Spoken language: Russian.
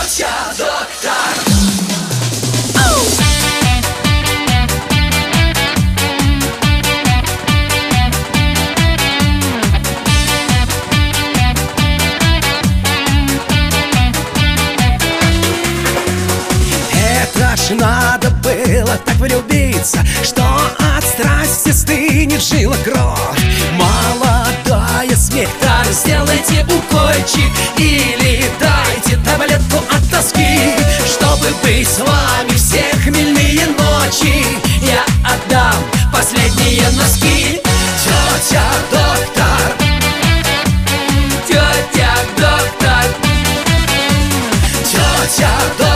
Тетя доктор. Это ж надо было так влюбиться, что от страсти стынет жила кровь. Молодая смех, Так, сделайте укольчик или дайте таблетку от тоски, чтобы быть с вами все хмельные ночи. я отдам последние носки. Тетя доктор, Тетя доктор, тетя доктор.